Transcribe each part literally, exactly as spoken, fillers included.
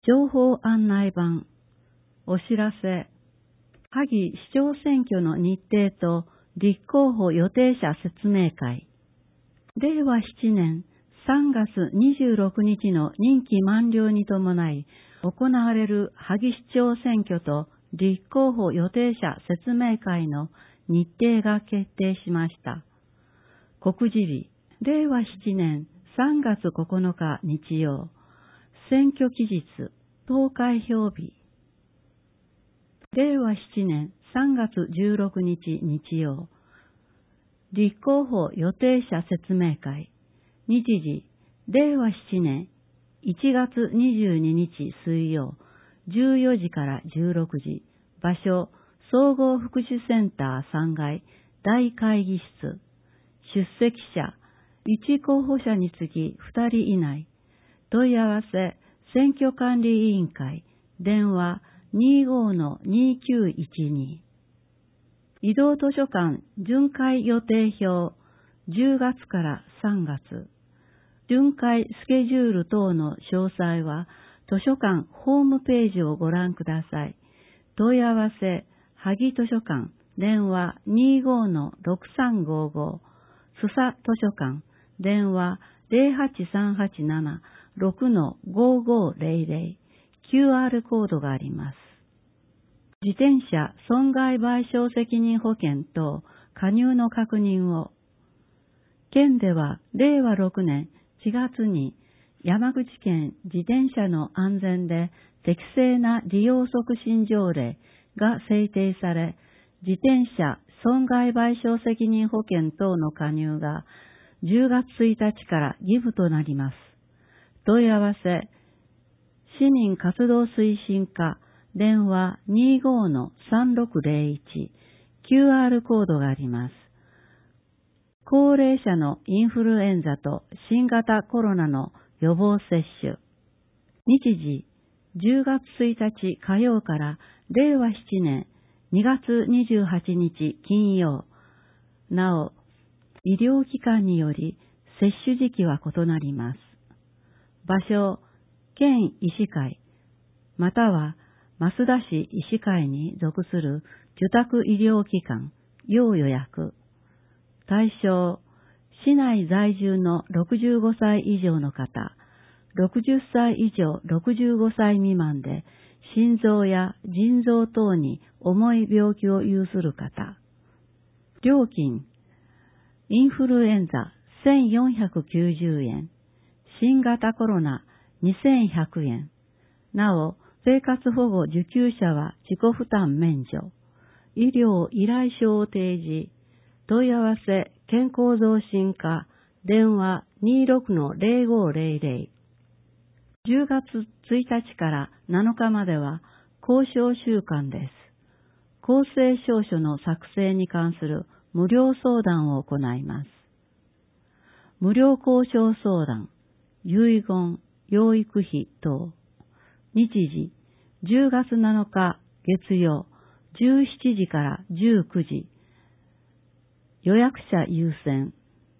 情報案内板、お知らせ、萩市長選挙の日程と立候補予定者説明会。れいわなねんさんがつにじゅうろくにちの任期満了に伴い行われる萩市長選挙と立候補予定者説明会の日程が決定しました。告示日、れいわなねんさんがつここのか日曜、選挙期日、投開票日。れいわなねんさんがつじゅうろくにち日曜、立候補予定者説明会。日時、れいわなねんいちがつにじゅうににち水曜、じゅうよじからじゅうろくじ。場所、総合福祉センターさんがい大会議室。出席者、いち候補者につきふたり以内。問い合わせ、選挙管理委員会。電話 にじゅうごのにきゅういちに。移動図書館巡回予定表、じゅうがつからさんがつ。巡回スケジュール等の詳細は、図書館ホームページをご覧ください。問い合わせ、萩図書館、電話 にじゅうごのろくさんごご。須佐図書館、電話 ゼロはちさんはちなな ろくのごごゼロゼロ。キューアール コードがあります。自転車損害賠償責任保険等加入の確認を。県ではれいわろくねんしがつに山口県自転車の安全で適正な利用促進条例が制定され、自転車損害賠償責任保険等の加入がじゅうがつついたちから義務となります。問い合わせ、市民活動推進課、電話 にじゅうごのさんろくゼロいち。キューアール コードがあります。高齢者のインフルエンザと新型コロナの予防接種。日時、じゅうがつついたち火曜かられいわななねんにがつにじゅうはちにち金曜。なお、医療機関により接種時期は異なります。場所、県医師会、または増田市医師会に属する受託医療機関、要予約。対象、市内在住のろくじゅうごさい以上の方、ろくじゅっさい以上ろくじゅうごさい未満で、心臓や腎臓等に重い病気を有する方。料金、インフルエンザせんよんひゃくきゅうじゅうえん、新型コロナにせんひゃくえん。なお、生活保護受給者は自己負担免除。医療依頼書を提示。問い合わせ、健康増進課、電話 にじゅうろくのゼロごゼロゼロ。じゅうがつついたちからなのかまでは交渉週間です。公正証書の作成に関する無料相談を行います。無料交渉相談、遺言、養育費等。日時、じゅうがつなのか月曜、じゅうしちじからじゅうくじ。予約者優先。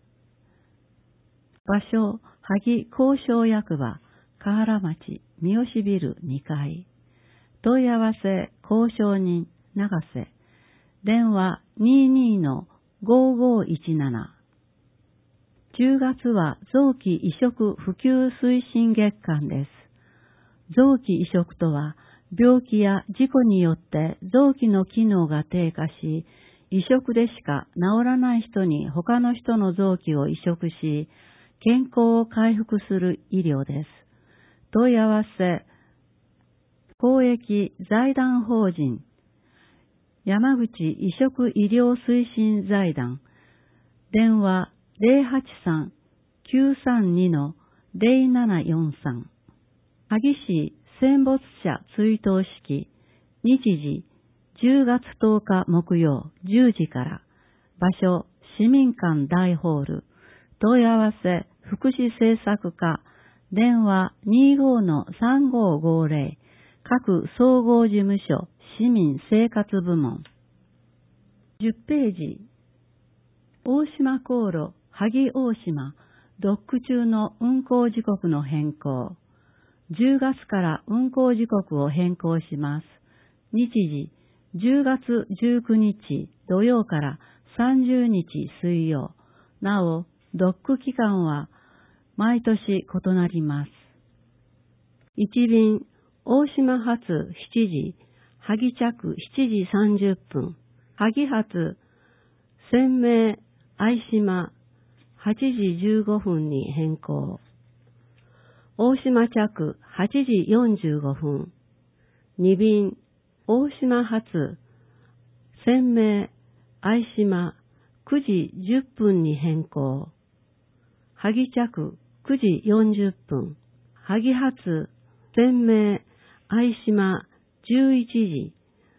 場所、萩交渉役場、河原町、三好ビルにかい。問い合わせ、交渉人、長瀬。電話 にじゅうにのごごいちなな。じゅうがつは臓器移植普及推進月間です。臓器移植とは、病気や事故によって臓器の機能が低下し、移植でしか治らない人に他の人の臓器を移植し、健康を回復する医療です。問い合わせ、公益財団法人、山口移植医療推進財団、電話 ゼロはちさんきゅうさんにのゼロななよんさん。萩市戦没者追悼式、日時、じゅうがつとおか木曜じゅうじから。場所、市民館大ホール。問い合わせ、福祉政策課。電話 にじゅうごのさんごごゼロ。各総合事務所、市民生活部門。じゅっページ。大島航路、萩大島、ドック中の運行時刻の変更。 じゅうがつから運行時刻を変更します。日時、じゅうがつじゅうくにち土曜からさんじゅうにち水曜。なお、ドック期間は毎年異なります。いちびん、大島発しちじ、萩着しちじさんじゅっぷん、萩発、鮮明、相島、はちじじゅうごふんに変更。大島着はちじよんじゅうごふん。にびん、大島発、鮮明、相島、くじじゅっぷんに変更。萩着くじよんじゅっぷん。萩発、鮮明、相島、じゅういちじ。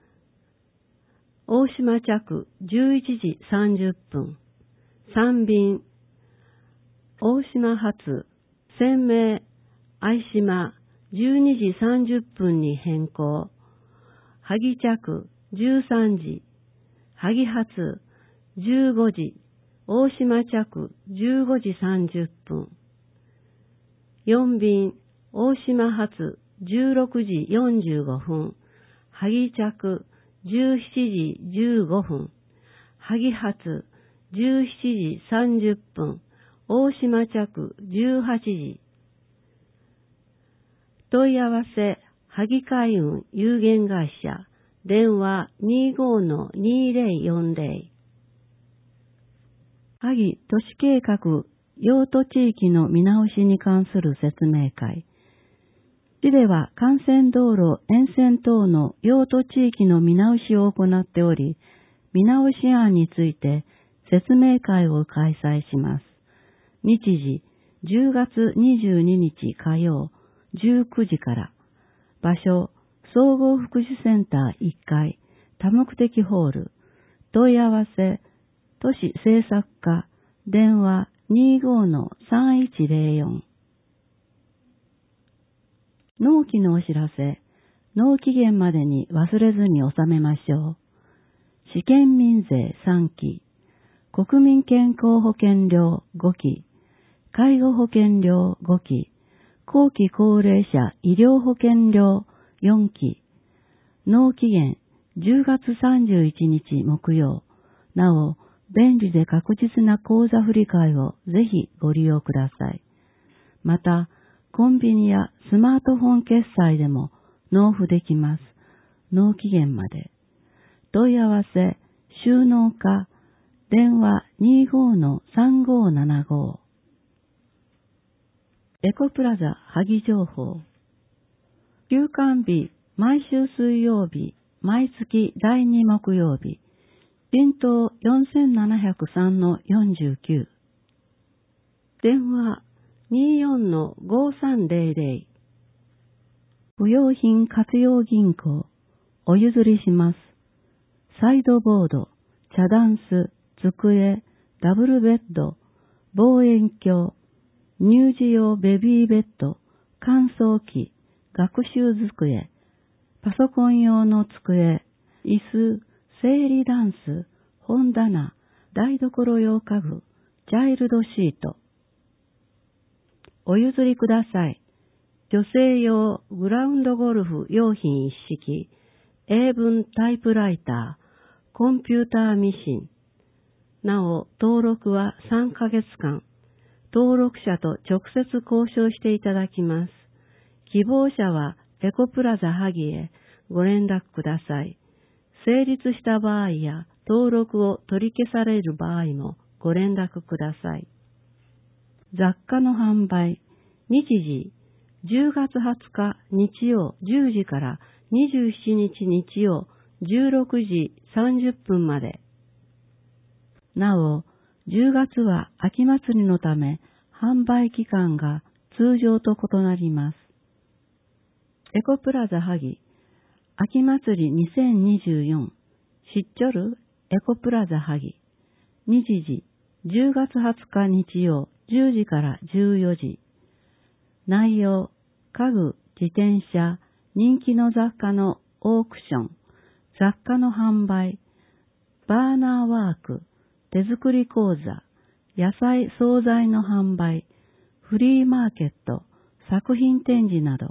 大島着じゅういちじさんじゅっぷん。さんびん、大島発、鮮明、相島、じゅうにじさんじゅっぷんに変更。萩着じゅうさんじ。萩発、じゅうごじ。大島着じゅうごじさんじゅっぷん。よんびん、大島発じゅうろくじよんじゅうごふん。萩着じゅうしちじじゅうごふん。萩発じゅうしちじさんじゅっぷん。大島着じゅうはちじ。問い合わせ、萩海運有限会社、電話 にじゅうごのにぜろよんぜろ。萩都市計画用途地域の見直しに関する説明会。市では幹線道路沿線等の用途地域の見直しを行っており、見直し案について説明会を開催します。日時、じゅうがつにじゅうににち火曜、じゅうくじから。場所、総合福祉センターいっかい、多目的ホール。問い合わせ、都市政策課、電話 にじゅうごのさんいちぜろよん。納期のお知らせ、納期限までに忘れずに納めましょう。試験民税さんき、国民健康保険料ごき、介護保険料ごき、後期高齢者医療保険料よんき、納期限じゅうがつさんじゅういちにち木曜。なお、便利で確実な口座振替をぜひご利用ください。また、コンビニやスマートフォン決済でも納付できます。納期限まで。問い合わせ、収納課、電話 にじゅうごのさんごななご。エコプラザ萩情報。休館日、毎週水曜日、毎月だいに木曜日。人頭 よんせんななひゃくさんのよんじゅうきゅう。電話 にじゅうよんのごさんぜろぜろ。不用品活用銀行、お譲りします。サイドボード、茶ダンス、机、ダブルベッド、望遠鏡、乳児用ベビーベッド、乾燥機、学習机、パソコン用の机、椅子、整理ダンス、本棚、台所用家具、チャイルドシート。お譲りください。女性用グラウンドゴルフ用品一式、英文タイプライター、コンピューターミシン。なお、登録はさんかげつかん。登録者と直接交渉していただきます。希望者はエコプラザ萩へご連絡ください。成立した場合や登録を取り消される場合もご連絡ください。雑貨の販売、日時、じゅうがつはつか日曜じゅうじからにじゅうしちにち日曜じゅうろくじさんじゅっぷんまで。なお、じゅうがつは秋祭りのため販売期間が通常と異なります。エコプラザ萩秋祭りにせんにじゅうよん、知っちょるエコプラザ萩。日時、じゅうがつはつか日曜じゅうじからじゅうよじ。内容、家具、自転車、人気の雑貨のオークション、雑貨の販売、バーナーワーク、手作り講座、野菜惣菜の販売、フリーマーケット、作品展示など、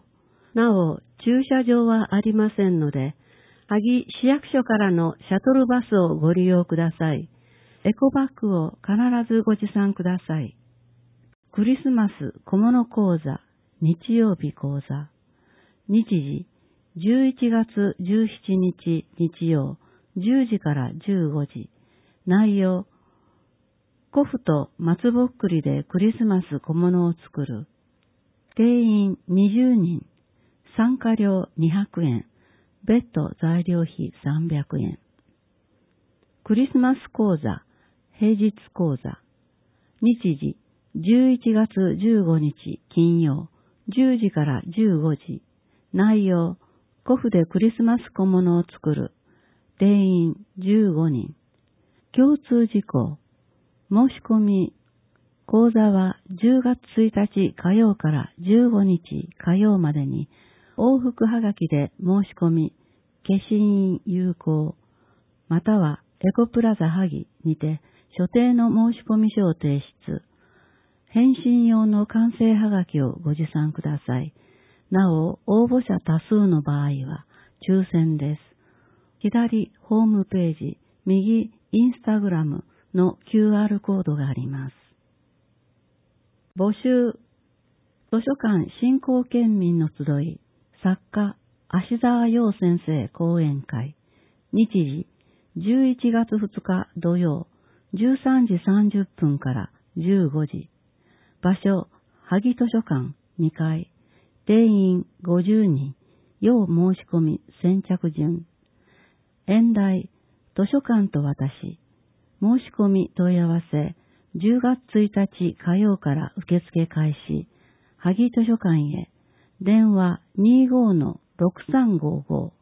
なお、駐車場はありませんので、萩市役所からのシャトルバスをご利用ください。エコバッグを必ずご持参ください。クリスマス小物講座、日曜日講座。日時、じゅういちがつじゅうしちにち日曜、じゅうじからじゅうごじ。内容、古布と松ぼっくりでクリスマス小物を作る。定員にじゅうにん。参加料にひゃくえん。別途材料費さんびゃくえん。クリスマス講座、平日講座。日時、じゅういちがつじゅうごにち金曜、じゅうじからじゅうごじ。内容、古布でクリスマス小物を作る。定員じゅうごにん。共通事項。申し込み。講座はじゅうがつついたち火曜からじゅうごにち火曜までに往復はがきで申し込み、消印有効、またはエコプラザ萩にて所定の申し込み書を提出。返信用の完成はがきをご持参ください。なお、応募者多数の場合は抽選です。左ホームページ、右インスタグラムの キューアール コードがあります。募集、図書館振興県民の集い、作家、芦沢陽先生講演会。日時、じゅういちがつふつか土曜、じゅうさんじさんじゅっぷんからじゅうごじ。場所、萩図書館にかい。定員ごじゅうにん。要申し込み先着順。演題、図書館と私。申し込み問い合わせ、じゅうがつついたち火曜から受付開始。萩図書館へ。電話 にじゅうごのろくさんごーごー。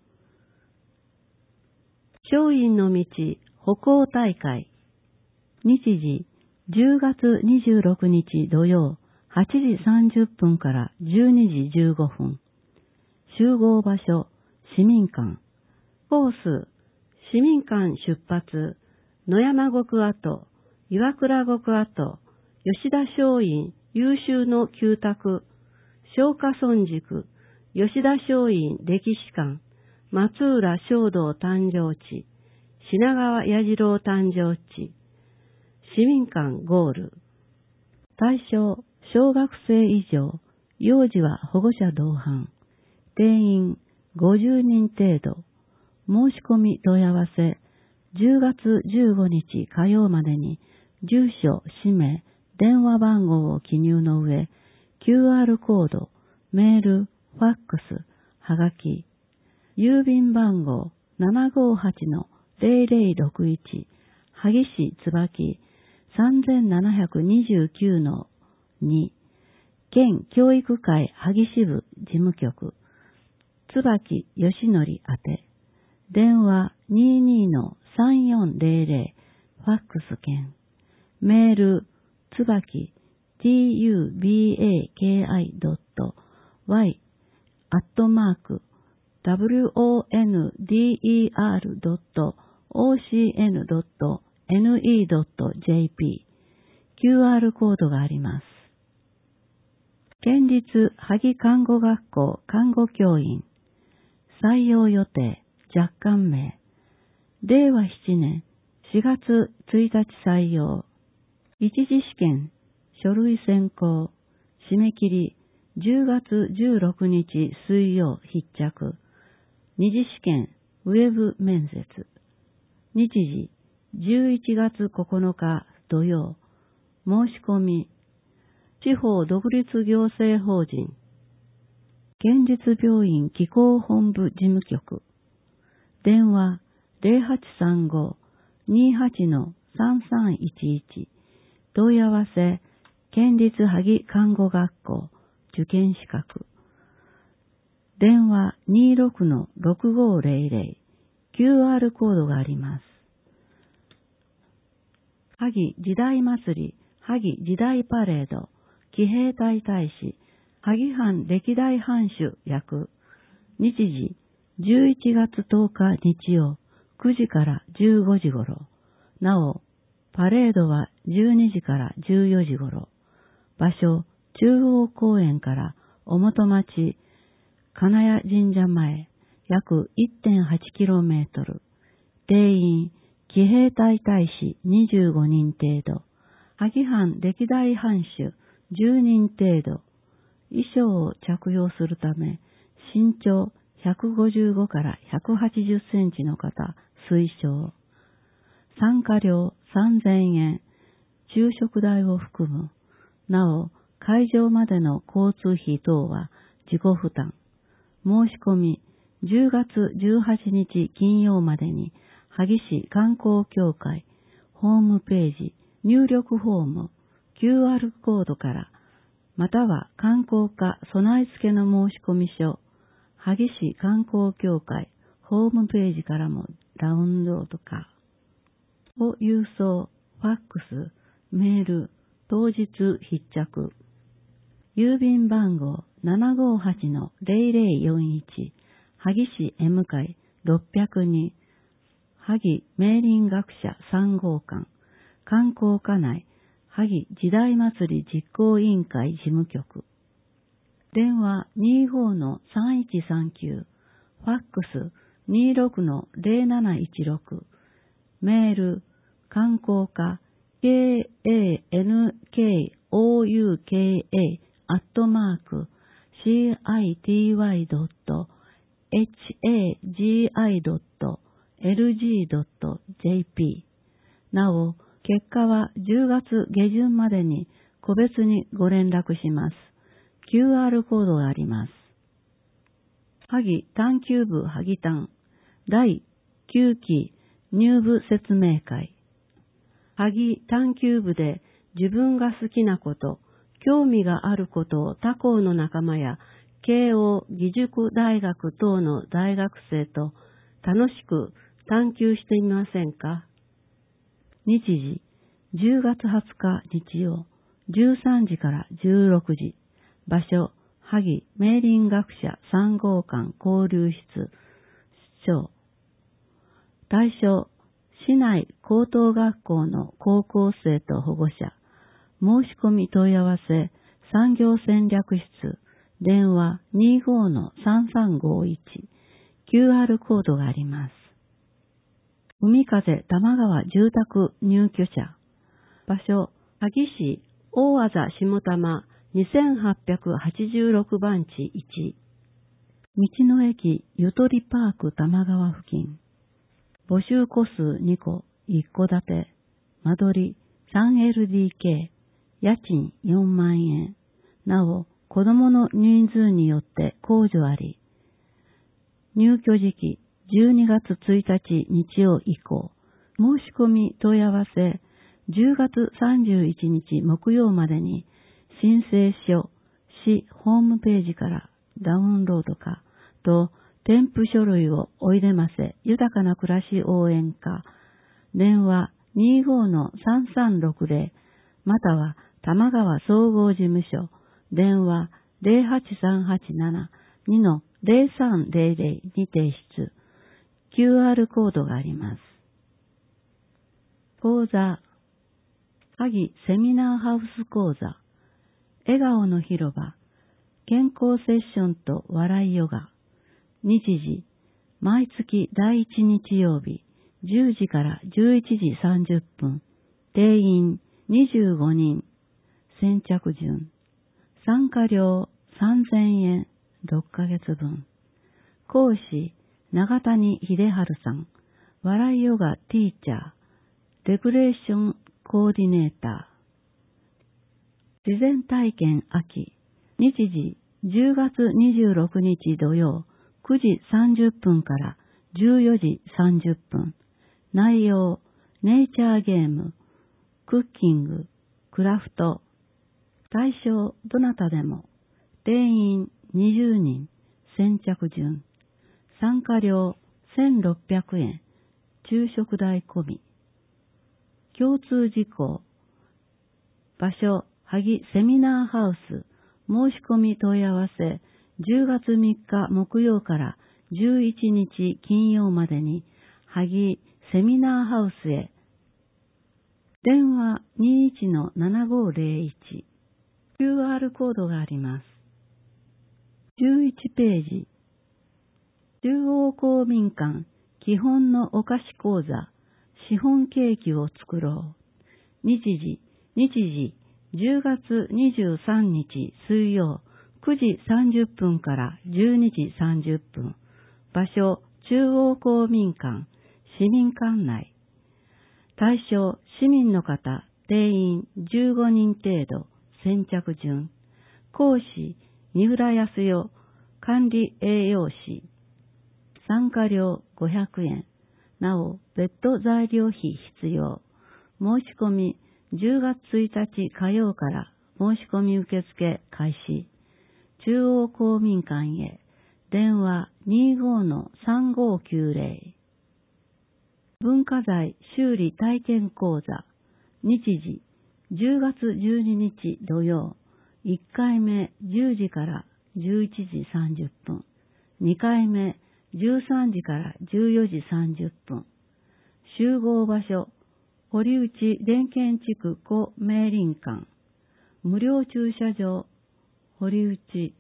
松陰の道歩行大会。日時、じゅうがつにじゅうろくにち土曜、はちじさんじゅっぷんからじゅうにじじゅうごふん。集合場所、市民館。コース、市民館出発、野山極跡、岩倉極跡、吉田松陰優秀の旧宅、松下村塾、吉田松陰歴史館、松浦正道誕生地、品川彌次郎誕生地、市民館ゴール。対象、小学生以上、幼児は保護者同伴。定員ごじゅうにん程度。申し込み問い合わせ、じゅうがつじゅうごにち火曜までに、住所、氏名、電話番号を記入の上、キューアール コード、メール、ファックス、はがき、郵便番号 ななごーはちのぜろぜろろくいち、萩市椿 さんぜんななひゃくにじゅうきゅうのに、県教育会萩支部事務局、椿義則宛て、電話 にじゅうにのさんよんぜろぜろ、ファックス券、メール、つばき、ツバキドットワイ アットマーク、ダブリューオーエヌディーイーアールドットオーシーエヌドットエヌイードットジェーピー、キューアール コードがあります。県立萩看護学校看護教員、採用予定、若干名、れいわななねんしがつついたち採用、一次試験、書類選考、締め切りじゅうがつじゅうろくにち水曜必着、二次試験、ウェブ面接、日時じゅういちがつここのか土曜、申し込み、地方独立行政法人、県立病院機構本部事務局、電話ぜろはちさんご にはちのさんさんいちいち、問い合わせ、県立萩看護学校、受験資格、電話 にじゅうろくのろくごーぜろぜろ、キューアール コードがあります。萩時代祭り、萩時代パレード、騎兵隊大使、萩藩歴代藩主役、日時じゅういちがつとおか日曜、くじからじゅうごじごろ、なお、パレードはじゅうにじからじゅうよじごろ、場所、中央公園からお元町、 金谷神社前、約 いってんはちキロメートル。定員、騎兵隊大使にじゅうごにん程度。萩藩歴代藩主じゅうにん程度。衣装を着用するため、身長ひゃくごじゅうごからひゃくはちじゅっセンチの方、推奨。参加料さんぜんえん、昼食代を含む。なお、会場までの交通費等は自己負担。申し込み、じゅうがつじゅうはちにち金曜までに、萩市観光協会、ホームページ、入力フォーム、キューアール コードから、または観光課備え付けの申込書、萩市観光協会ホームページからもダウンロードか。を郵送、ファックス、メール、当日必着。郵便番号 ななごはちのゼロゼロよんいち、萩市 M 会ろっぴゃくに、萩明林学者さん号館、観光課内、萩時代祭り実行委員会事務局。電話 にじゅうごのさんいちさんきゅう、ファックス にじゅうろくのゼロなないちろく、メール、観光課 ケーエーエヌケーオーユーケーエー アットマーク シーアイティーワイドットエイチエージーアイドットエルジードットジェーピー。なお、結果はじゅうがつ下旬までに個別にご連絡します。キューアール コードがあります。萩探究部萩探だいきゅうき入部説明会。萩探究部で自分が好きなこと、興味があることを他校の仲間や慶応義塾大学等の大学生と楽しく探究してみませんか。日時、じゅうがつはつか日曜、じゅうさんじからじゅうろくじ。場所、萩明林学者さん号館交流室、小。対象、市内高等学校の高校生と保護者。申し込み問い合わせ、産業戦略室、電話 にじゅうごのさんさんごいち、キューアール コードがあります。海風玉川住宅入居者。場所、萩市大字下玉にせんはっぴゃくはちじゅうろくばんちいち。道の駅ゆとりパーク玉川付近。募集戸数にこ、いっこ建て。間取り スリーエルディーケー。家賃よんまんえん。なお、子供の人数によって控除あり。入居時期じゅうにがつついたち日曜以降。申し込み問い合わせじゅうがつさんじゅういちにち木曜までに申請書、市ホームページからダウンロードかと添付書類をおいでませ豊かな暮らし応援課。電話 にじゅうごのさんさんろくゼロ または玉川総合事務所。電話 ゼロはちさんはちなな にのゼロさんゼロゼロ に提出。キューアール コードがあります。講座。萩セミナーハウス講座。笑顔の広場。健康セッションと笑いヨガ。日時。毎月だいいち日曜日。じゅうじからじゅういちじさんじゅっぷん。定員にじゅうごにん。先着順。参加料さんぜんえん。ろっかげつぶん。講師、長谷秀治さん。笑いヨガティーチャー。レクレーションコーディネーター。自然体験秋。日時、じゅうがつにじゅうろくにち土曜、くじさんじゅっぷんからじゅうよじさんじゅっぷん。内容、ネイチャーゲーム、クッキング、クラフト。対象、どなたでも。定員にじゅうにん。先着順。参加料せんろっぴゃくえん。昼食代込み。共通事項。場所、萩セミナーハウス。申し込み問い合わせ、じゅうがつみっか木曜からじゅういちにち金曜までに、萩セミナーハウスへ。電話 にじゅういちのななごゼロいち。キューアール コードがあります。 じゅういちページ。中央公民館基本のお菓子講座資本ケーキを作ろう。日時、日時じゅうがつにじゅうさんにち水曜くじさんじゅっぷんからじゅうにじさんじゅっぷん。場所、中央公民館、市民館内。対象、市民の方、定員じゅうごにん程度、先着順。講師、三浦康代、管理栄養士。参加料ごひゃくえん。なお、別途材料費必要。申し込み、じゅうがつついたち火曜から申し込み受付開始。中央公民館へ。電話 にじゅうごのさんごきゅうぜろ。文化財修理体験講座。日時、じゅうがつじゅうににち土曜。いっかいめじゅうじからじゅういちじさんじゅっぷん。にかいめじゅうさんじからじゅうよじさんじゅっぷん。集合場所、堀内電検地区古明林館。無料駐車場、堀内。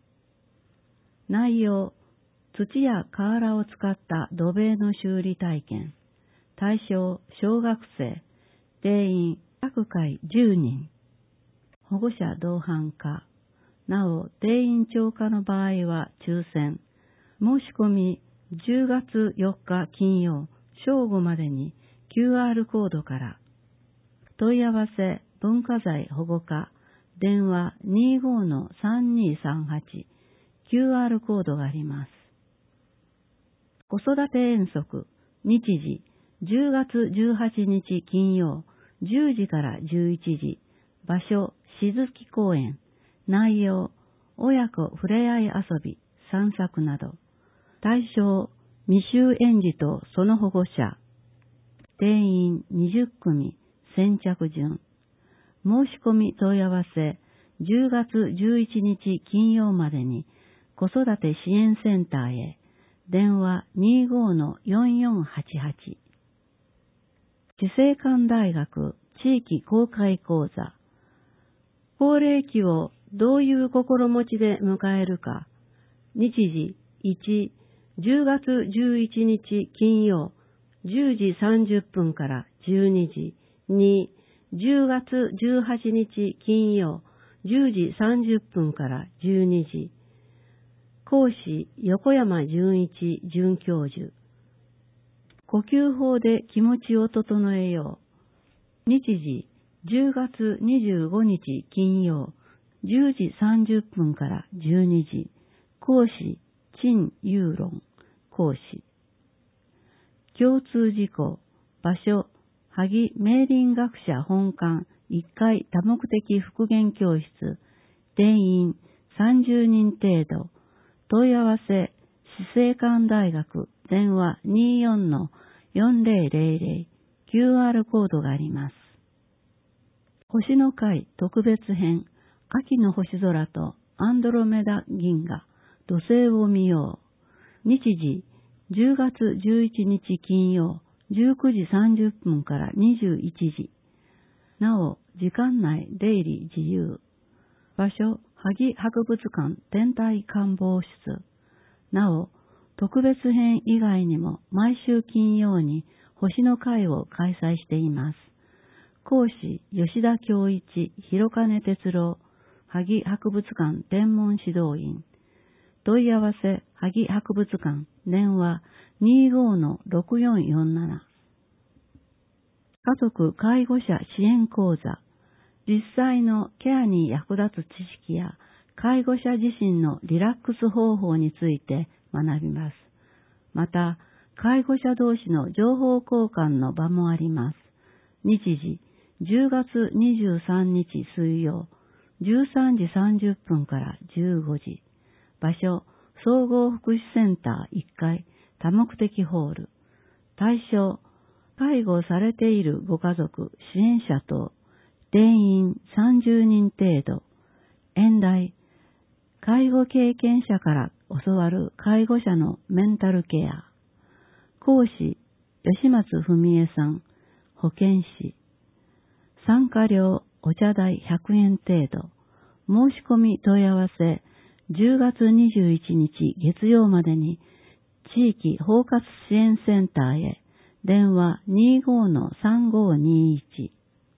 内容、土や瓦を使った土塀の修理体験。対象、小学生。定員、各回じゅうにん。保護者同伴可。なお、定員超過の場合は抽選。申し込み、じゅうがつよっか金曜、正午までに キューアール コードから。問い合わせ、文化財保護課、電話 にじゅうごのさんにーさんはち、キューアール コードがあります。子育て遠足、日時、じゅうがつじゅうはちにち金曜、じゅうじからじゅういちじ、場所、静木公園、内容、親子ふれあい遊び、散策など、対象、未就園児とその保護者、定員にじゅっくみ、先着順、申し込み問い合わせ、じゅうがつじゅういちにち金曜までに、子育て支援センターへ、電話 にじゅうごのよんよんはちはち。自生館大学地域公開講座。高齢期をどういう心持ちで迎えるか。日時いち、じゅうがつじゅういちにち金曜、じゅうじさんじゅっぷんからじゅうにじ。に、じゅうがつじゅうはちにち金曜、じゅうじさんじゅっぷんからじゅうにじ。講師、横山純一准教授。呼吸法で気持ちを整えよう。日時、じゅうがつにじゅうごにち金曜、じゅうじさんじゅっぷんからじゅうにじ。講師、陳友論。講師。共通事項、場所、萩明林学者本館いっかい多目的復元教室。定員さんじゅうにん程度。問い合わせ、自生館大学、電話 にじゅうよんのよんぜろぜろぜろ、キューアール コードがあります。星の会特別編、秋の星空とアンドロメダ銀河、土星を見よう。日時、じゅうがつじゅういちにち金曜、じゅうくじさんじゅっぷんからにじゅういちじ。なお、時間内出入り自由。場所、萩博物館天体観望室。なお、特別編以外にも毎週金曜に星の会を開催しています。講師、吉田恭一、広金哲郎、萩博物館天文指導員。問い合わせ、萩博物館、電話 にじゅうごのろくよんよんなな。家族介護者支援講座。実際のケアに役立つ知識や介護者自身のリラックス方法について学びます。また、介護者同士の情報交換の場もあります。日時、じゅうがつにじゅうさんにち水曜、じゅうさんじさんじゅっぷんからじゅうごじ。場所、総合福祉センターいっかい多目的ホール。対象、介護されているご家族、支援者等。定員さんじゅうにん程度。演題、介護経験者から教わる介護者のメンタルケア。講師、吉松文江さん、保健師。参加料、お茶代ひゃくえん程度。申し込み問い合わせ、 じゅうがつにじゅういちにち月曜までに地域包括支援センターへ電話 にじゅうごのさんごにいち。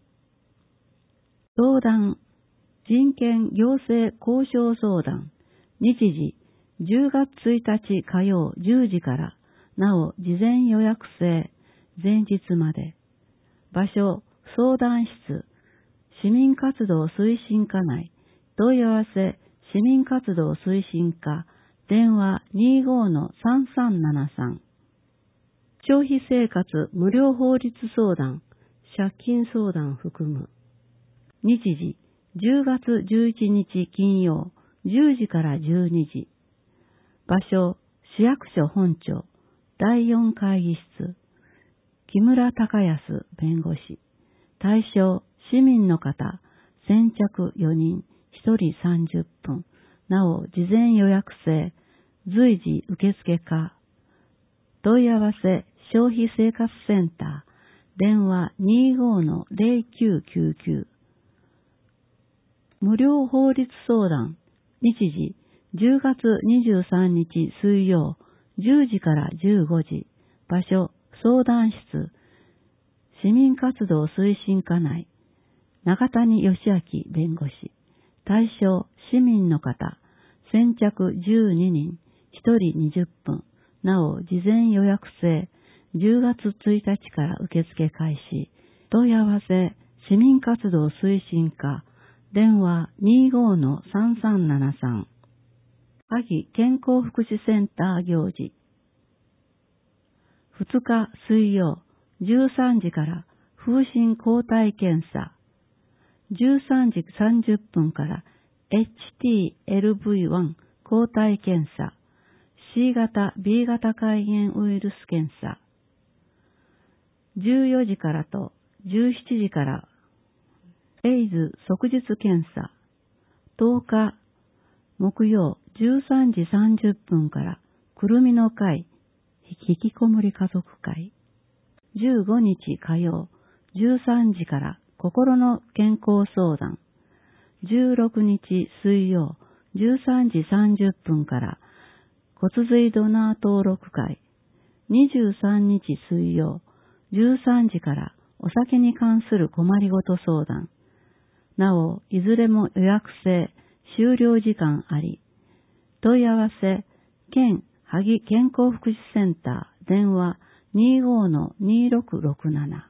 相談、人権行政交渉相談、日時じゅうがつついたち火曜じゅうじから、なお事前予約制、前日まで。場所、相談室、市民活動推進課内、問い合わせ、市民活動推進課、電話 にじゅうごのさんさんななさん。消費生活無料法律相談、借金相談含む。日時、じゅうがつじゅういちにち金曜、じゅうじからじゅうにじ。場所、市役所本庁、だいよん会議室。木村隆康弁護士。対象、市民の方、先着よにん、ひとりさんじゅっぷん。なお、事前予約制、随時受付可。問い合わせ、消費生活センター、電話 にじゅうごのぜろきゅうきゅうきゅう。無料法律相談、日時、じゅうがつにじゅうさんにち水曜、じゅうじからじゅうごじ。場所、相談室、市民活動推進課内、中谷義明弁護士。対象、市民の方、先着じゅうににん、ひとりにじゅっぷん。なお、事前予約制、じゅうがつついたちから受付開始。問い合わせ、市民活動推進課、電話 にじゅうごのさんさんななさん。萩健康福祉センター行事。ふつか水曜、じゅうさんじから風疹抗体検査。じゅうさんじさんじゅっぷんから エイチティーエルブイワン 抗体検査。C 型、B 型肝炎ウイルス検査。じゅうよじからとじゅうしちじからエイズ即日検査。とおか木曜じゅうさんじさんじゅっぷんからくるみの会、引きこもり家族会。じゅうごにち火曜じゅうさんじから心の健康相談。じゅうろくにち水曜じゅうさんじさんじゅっぷんから骨髄ドナー登録会。にじゅうさんにち水曜じゅうさんじからお酒に関する困りごと相談。なお、いずれも予約制、終了時間あり。問い合わせ、県萩健康福祉センター、電話 にじゅうごのにろくろくなな。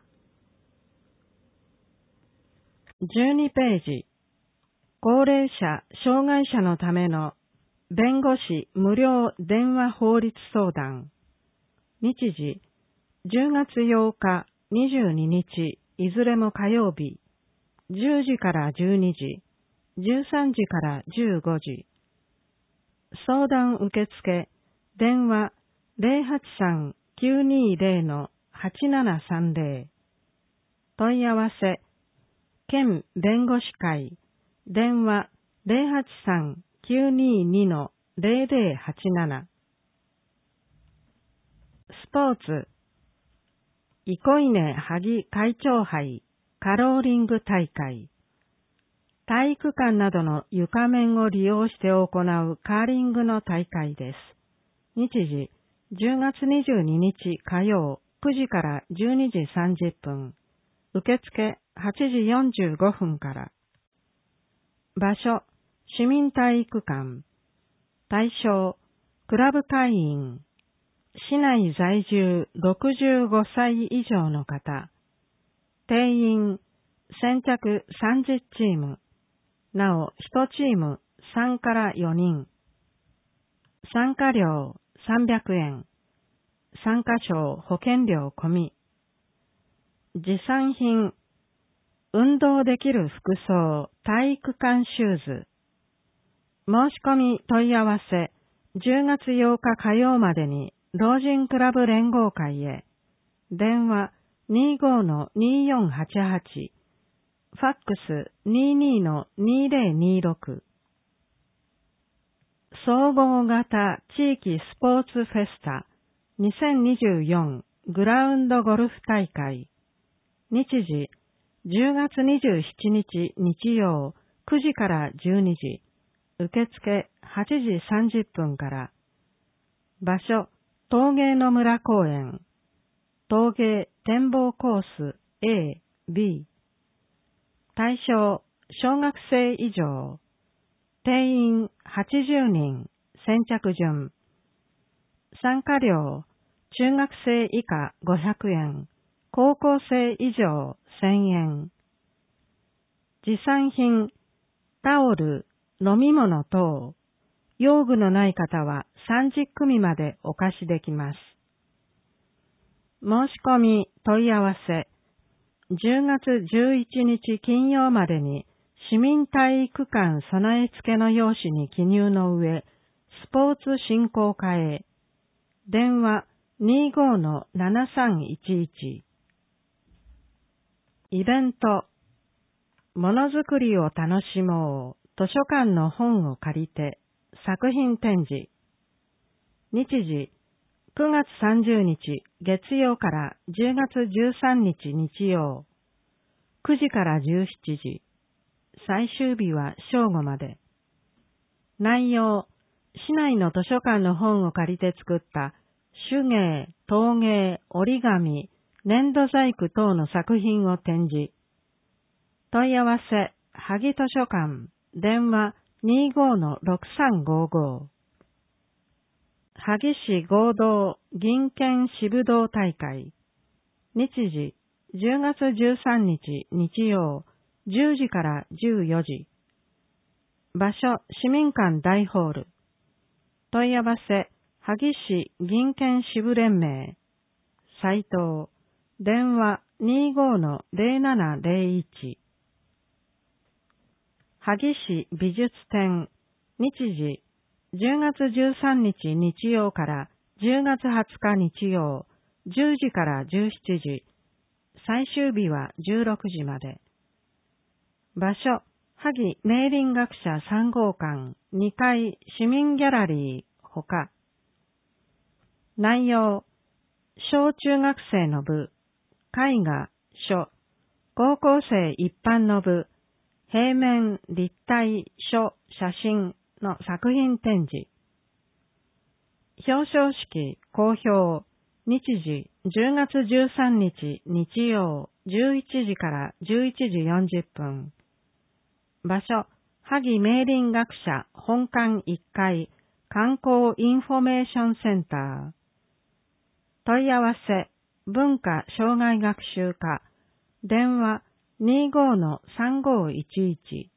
じゅうにページ。高齢者、障害者のための弁護士無料電話法律相談。日時、じゅうがつようか、にじゅうににち、いずれも火曜日、じゅうじからじゅうにじ、じゅうさんじからじゅうごじ。相談受付、電話 ゼロはちさんきゅうにゼロのはちななさんゼロ。問い合わせ、県弁護士会、電話 ゼロはちさんきゅうににのゼロゼロはちなな。スポーツ、憩稲萩会長杯カローリング大会。体育館などの床面を利用して行うカーリングの大会です。日時、じゅうがつにじゅうににち火曜くじからじゅうにじさんじゅっぷん。受付はちじよんじゅうごふんから。場所、市民体育館。対象、クラブ会員。市内在住ろくじゅうごさい以上の方。定員、先着さんじゅっチーム。なお、いちチームさんからよにん。参加料さんびゃくえん。参加賞保険料込み。持参品、運動できる服装、体育館シューズ。申し込み問い合わせ、じゅうがつようか火曜までに、老人クラブ連合会へ。電話 にじゅうごのによんはちはち。ファックス にじゅうにのにぜろにろく。総合型地域スポーツフェスタにせんにじゅうよんグラウンドゴルフ大会。日時、じゅうがつにじゅうしちにち日曜くじからじゅうにじ。 受付はちじさんじゅっぷんから。場所、陶芸の村公園。陶芸展望コース A、B。対象、小学生以上。定員はちじゅうにん、先着順。参加料、中学生以下ごひゃくえん、高校生以上せんえん。持参品、タオル、飲み物等、用具のない方はさんじゅっくみまでお貸しできます。申し込み、問い合わせ、じゅうがつじゅういちにち金曜までに市民体育館備え付けの用紙に記入の上、スポーツ振興課へ、電話 にじゅうごのななさんいちいち。イベント、ものづくりを楽しもう、図書館の本を借りて、作品展示。日時、くがつさんじゅうにち月曜からじゅうがつじゅうさんにち日曜、くじからじゅうしちじ、最終日は正午まで。内容、市内の図書館の本を借りて作った手芸、陶芸、折り紙、粘土細工等の作品を展示。問い合わせ、萩図書館、電話 にじゅうごのろくさんごご。萩市合同銀券支部道大会。日時、じゅうがつじゅうさんにち日曜、じゅうじからじゅうよじ。場所、市民館大ホール。問い合わせ、萩市銀券支部連盟。斉藤、電話 にじゅうごのぜろななぜろいち。萩市美術展。日時、じゅうがつじゅうさんにち日曜からじゅうがつはつか日曜、じゅうじからじゅうしちじ。最終日はじゅうろくじまで。場所、萩明林学者さんごうかんにかい市民ギャラリーほか。内容、小中学生の部、絵画、書、高校生一般の部、平面、立体、書、写真の作品展示。表彰式、公表、日時、じゅうがつじゅうさんにち日曜、じゅういちじからじゅういちじよんじゅっぷん。場所、萩明林学者本館いっかい観光インフォメーションセンター。問い合わせ、文化障害学習課、電話 にじゅうごのさんごいちいち。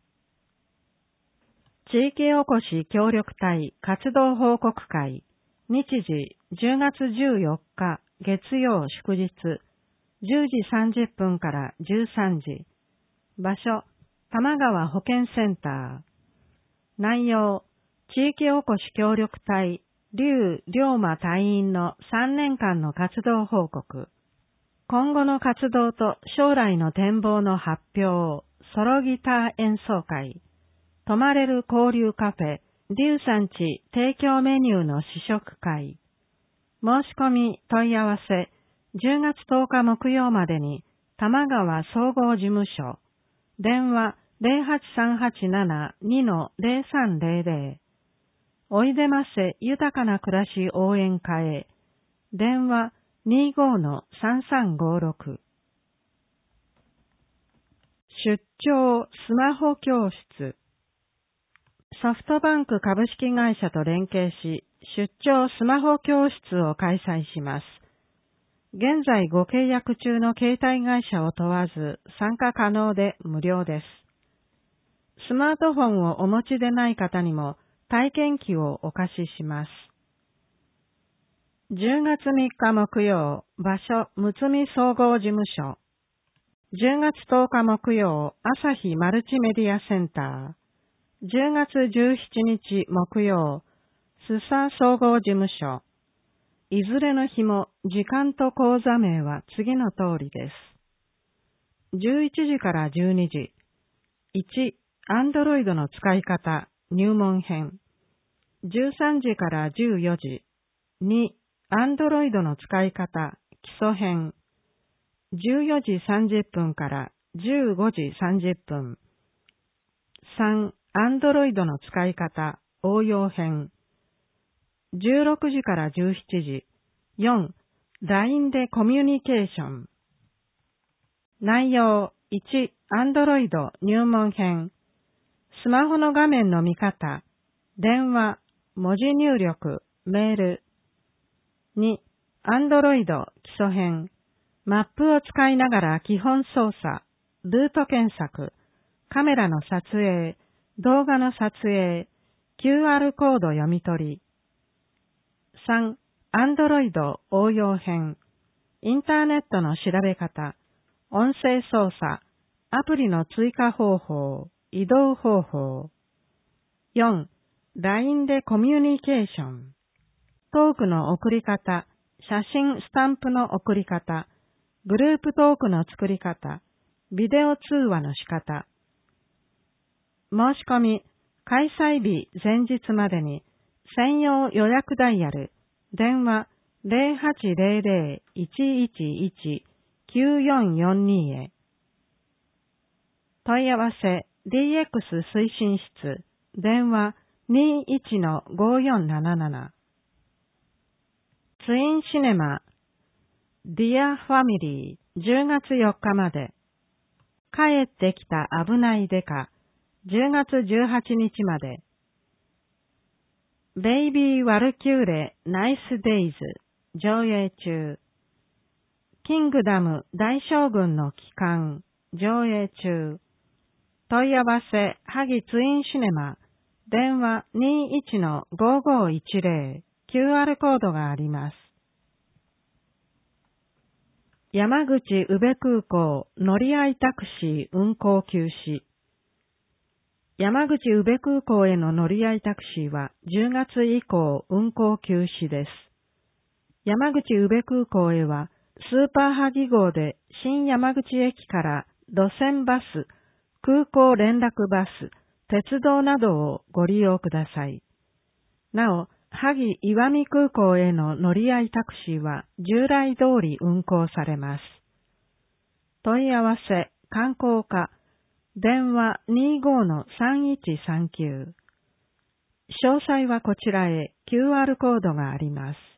地域おこし協力隊活動報告会。日時、じゅうがつじゅうよっか月曜祝日、じゅうじさんじゅっぷんからじゅうさんじ。場所、玉川保健センター。内容、地域おこし協力隊劉龍馬隊員のさんねんかんの活動報告。今後の活動と将来の展望の発表、ソロギター演奏会。泊まれる交流カフェ、劉さんち提供メニューの試食会。申し込み問い合わせ、じゅうがつとおか木曜までに、玉川総合事務所。電話ぜろはちさんはちなな にのぜろさんぜろぜろ。おいでませ豊かな暮らし応援課へ。電話 にじゅうごのさんさんごろく。出張スマホ教室。ソフトバンク株式会社と連携し、出張スマホ教室を開催します。現在ご契約中の携帯会社を問わず参加可能で無料です。スマートフォンをお持ちでない方にも体験機をお貸しします。じゅうがつみっか木曜、場所、むつみ総合事務所。じゅうがつとおか木曜、朝日マルチメディアセンター。じゅうがつじゅうしちにち木曜、須佐総合事務所。いずれの日も時間と講座名は次の通りです。じゅういちじからじゅうにじ。いち、Android の使い方、入門編。じゅうさんじからじゅうよじ。に、Android の使い方、基礎編。じゅうよじさんじゅっぷんからじゅうごじさんじゅっぷん。さん、 Android の使い方、応用編。じゅうろくじからじゅうしちじ。よん、ライン でコミュニケーション。内容、いち、Android 入門編。スマホの画面の見方、電話、文字入力、メール。に、Android 基礎編。マップを使いながら基本操作、ルート検索、カメラの撮影、動画の撮影、キューアール コード読み取り。さん、Android 応用編。インターネットの調べ方、音声操作、アプリの追加方法、移動方法。よん、ライン でコミュニケーション。トークの送り方、写真スタンプの送り方、グループトークの作り方、ビデオ通話の仕方。申し込み、開催日前日までに専用予約ダイヤル、電話 ゼロはちゼロゼロ いちいちいち きゅうよんよんに へ。問い合わせ ディーエックス 推進室、電話 にいちのごよんなななな。ツインシネマ、Dear Family じゅうがつよっかまで。帰ってきた危ないデカじゅうがつじゅうはちにちまで。ベイビー・ワルキューレ・ナイス・デイズ上映中。キングダム大将軍の帰還上映中。問い合わせ萩ツインシネマ電話 にいちのごごいちゼロ キューアール コードがあります。山口宇部空港乗り合いタクシー運行休止。山口宇部空港への乗り合いタクシーはじゅうがつ以降運行休止です。山口宇部空港へはスーパー萩号で新山口駅から路線バス、空港連絡バス、鉄道などをご利用ください。なお、萩岩見空港への乗り合いタクシーは従来通り運行されます。問い合わせ、観光課、電話 にじゅうごのさんいちさんきゅう。詳細はこちらへ キューアール コードがあります。